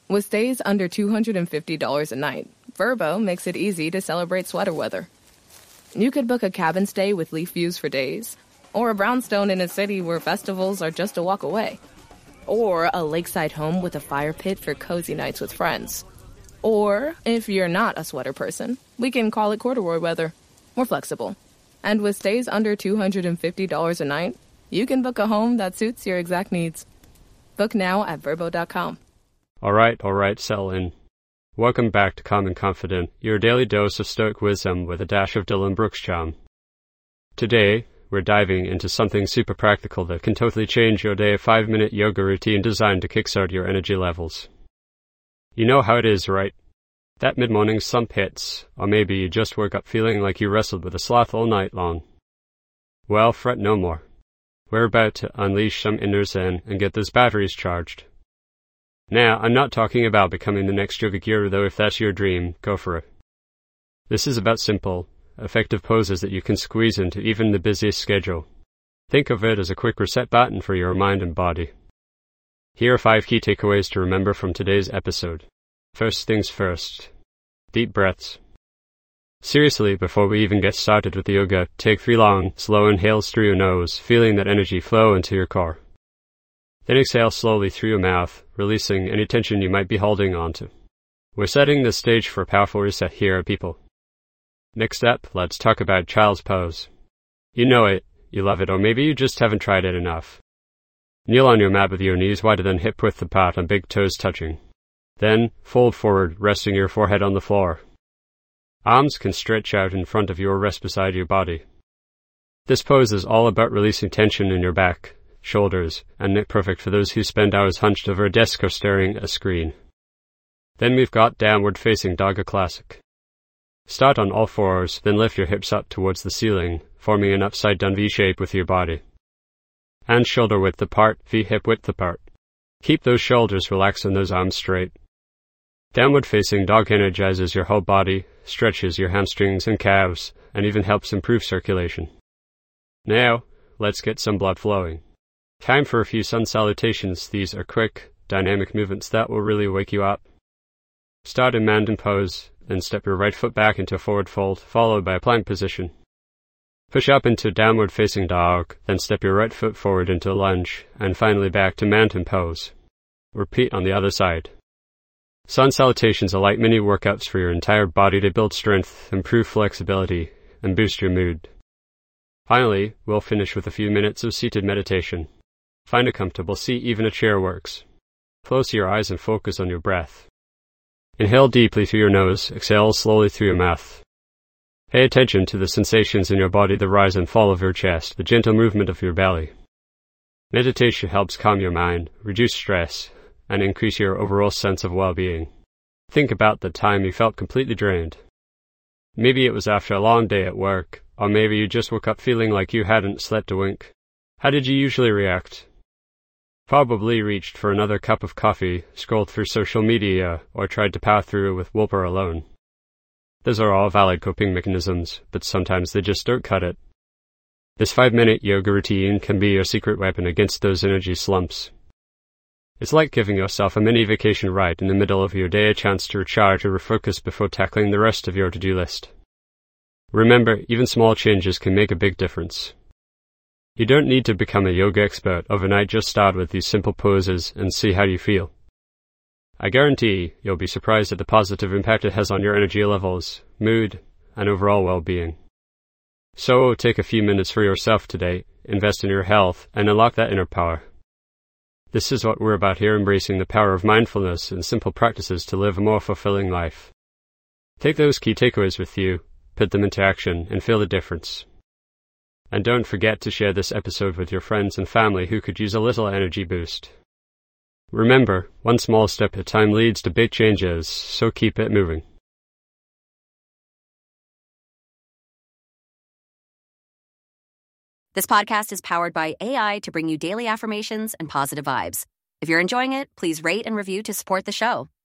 With stays under $250 a night, Vrbo makes it easy to celebrate sweater weather. You could book a cabin stay with leaf views for days, or a brownstone in a city where festivals are just a walk away, or a lakeside home with a fire pit for cozy nights with friends. Or, if you're not a sweater person, we can call it corduroy weather. We're flexible. And with stays under $250 a night, you can book a home that suits your exact needs. Book now at Vrbo.com. All right, settle in. Welcome back to Calm and Confident, your daily dose of stoic wisdom with a dash of Dylan Brooks charm. Today, we're diving into something super practical that can totally change your day, a 5-minute yoga routine designed to kickstart your energy levels. You know how it is, right? That mid-morning slump hits, or maybe you just woke up feeling like you wrestled with a sloth all night long. Well, fret no more. We're about to unleash some inner zen and get those batteries charged. Now, I'm not talking about becoming the next yoga guru, though if that's your dream, go for it. This is about simple, effective poses that you can squeeze into even the busiest schedule. Think of it as a quick reset button for your mind and body. Here are 5 key takeaways to remember from today's episode. First things first. Deep breaths. Seriously, before we even get started with the yoga, take 3 long, slow inhales through your nose, feeling that energy flow into your core. Then exhale slowly through your mouth, releasing any tension you might be holding onto. We're setting the stage for a powerful reset here, people. Next up, let's talk about child's pose. You know it, you love it, or maybe you just haven't tried it enough. Kneel on your mat with your knees wider than hip-width apart and big toes touching. Then, fold forward, resting your forehead on the floor. Arms can stretch out in front of you or rest beside your body. This pose is all about releasing tension in your back, shoulders, and neck, perfect for those who spend hours hunched over a desk or staring at a screen. Then we've got downward facing dog, a classic. Start on all fours, then lift your hips up towards the ceiling, forming an upside-down V shape with your body. Hands shoulder width apart, feet hip width apart. Keep those shoulders relaxed and those arms straight. Downward facing dog energizes your whole body, stretches your hamstrings and calves, and even helps improve circulation. Now, let's get some blood flowing. Time for a few sun salutations. These are quick, dynamic movements that will really wake you up. Start in mountain pose, then step your right foot back into a forward fold, followed by a plank position. Push up into downward facing dog, then step your right foot forward into a lunge, and finally back to mountain pose. Repeat on the other side. Sun salutations are like mini workouts for your entire body to build strength, improve flexibility, and boost your mood. Finally, we'll finish with a few minutes of seated meditation. Find a comfortable seat, even a chair works. Close your eyes and focus on your breath. Inhale deeply through your nose, exhale slowly through your mouth. Pay attention to the sensations in your body, the rise and fall of your chest, the gentle movement of your belly. Meditation helps calm your mind, reduce stress, and increase your overall sense of well-being. Think about the time you felt completely drained. Maybe it was after a long day at work, or maybe you just woke up feeling like you hadn't slept a wink. How did you usually react? Probably reached for another cup of coffee, scrolled through social media, or tried to power through with willpower alone. Those are all valid coping mechanisms, but sometimes they just don't cut it. This 5-minute yoga routine can be your secret weapon against those energy slumps. It's like giving yourself a mini vacation right in the middle of your day, a chance to recharge or refocus before tackling the rest of your to-do list. Remember, even small changes can make a big difference. You don't need to become a yoga expert overnight, just start with these simple poses and see how you feel. I guarantee you'll be surprised at the positive impact it has on your energy levels, mood, and overall well-being. So take a few minutes for yourself today, invest in your health, and unlock that inner power. This is what we're about here, embracing the power of mindfulness and simple practices to live a more fulfilling life. Take those key takeaways with you, put them into action, and feel the difference. And don't forget to share this episode with your friends and family who could use a little energy boost. Remember, one small step at a time leads to big changes, so keep it moving. This podcast is powered by AI to bring you daily affirmations and positive vibes. If you're enjoying it, please rate and review to support the show.